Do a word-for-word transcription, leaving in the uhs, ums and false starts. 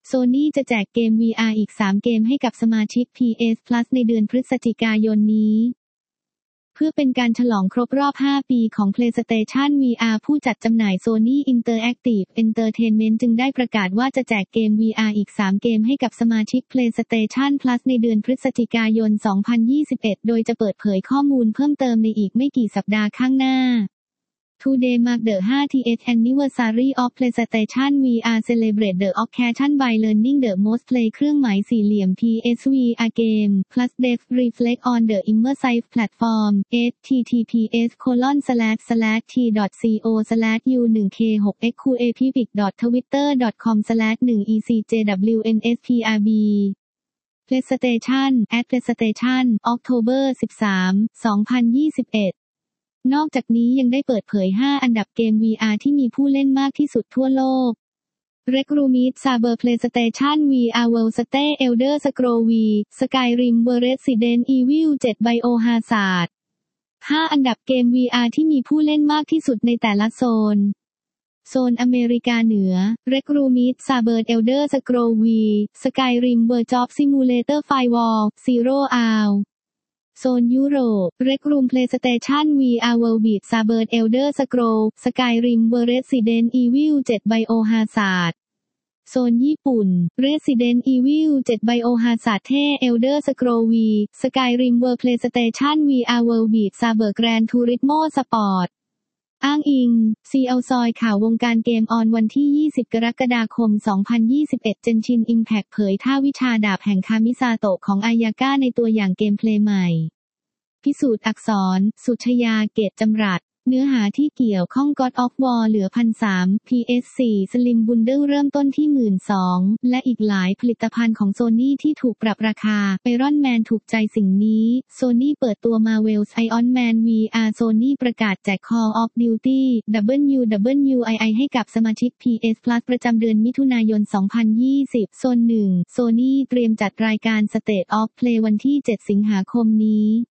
Sony จะแจกเกม วี อาร์ อีก สาม เกมให้กับสมาชิก พี เอส Plus ในเดือนพฤศจิกายนนี้เพื่อเป็นการฉลองครบรอบ ห้า ปีของ PlayStation วี อาร์ ผู้จัดจำหน่าย Sony Interactive Entertainment จึงได้ประกาศว่าจะแจกเกม วี อาร์ อีก สาม เกมให้กับสมาชิก PlayStation Plus ในเดือนพฤศจิกายน สองพันยี่สิบเอ็ด โดยจะเปิดเผยข้อมูลเพิ่มเติมในอีกไม่กี่สัปดาห์ข้างหน้าToday mark the ห้า th anniversary of PlayStation วี อาร์ Celebrate the occasion by learning the most play เครื่องหมายสี่เหลี่ยม พี เอส วี อาร์ Game Plus Dev reflect on the immersive platform เอช ที ที พี เอส โคลอน สแลช สแลช ที ดอท ซี โอ สแลช ยู วัน เค หก เอ็กซ์ คู เอ พี บิก ดอท ทวิตเตอร์ ดอท คอม สแลช หนึ่ง อี ซี เจ ดับเบิลยู เอ็น เอส พี อาร์ บี PlayStation at PlayStation October สิบสาม สองพันยี่สิบเอ็ดนอกจากนี้ยังได้เปิดเผย ห้า อันดับเกม วี อาร์ ที่มีผู้เล่นมากที่สุดทั่วโลก Recruit Saber PlayStation วี อาร์ World Stay Elder Scrolls V Skyrim Resident Evil เจ็ด Biohazard ห้า อันดับเกม วี อาร์ ที่มีผู้เล่นมากที่สุดในแต่ละโซนโซนอเมริกาเหนือ Recruit Saber Elder Scrolls V Skyrim Job Simulator Firewall Zero Hourโซนยุโรป Rec Room PlayStation วี อาร์ World Beat Saber Elder Scrolls Skyrim Resident Evil เจ็ด Biohazard โซนญี่ปุ่น Resident Evil เจ็ด Biohazard เท่ Elder Scrolls V Skyrim PlayStation วี อาร์ World Beat Saber Gran Turismo Sport อ้างอิง ซี แอล ซอยข่าววงการเกมออนวันที่ ยี่สิบ กรกฎาคม สองพันยี่สิบเอ็ด Genshin Impact เผยท่าวิชาดาบแห่งคามิซาโตะของอายาก้าในตัวอย่างเกมเพลย์ใหม่พิสูจน์อักษร สุชยา เกตจำรัดเนื้อหาที่เกี่ยวข้อง God of War เหลือ หนึ่งพันสามร้อย พี เอส โฟร์ Slim Bundle เริ่มต้นที่ หนึ่งหมื่นสองพัน และอีกหลายผลิตภัณฑ์ของ Sony ที่ถูกปรับราคา Iron Man ถูกใจสิ่งนี้ Sony เปิดตัว Marvel's Iron Man วี อาร์ Sony ประกาศแจก Call of Duty ดับเบิลยู ดับเบิลยู ไอ ไอ ให้กับสมาชิก พี เอส Plus ประจำเดือนมิถุนายน สองพันยี่สิบ โซน หนึ่ง Sony เตรียมจัดรายการ State of Play วันที่ เจ็ด สิงหาคมนี้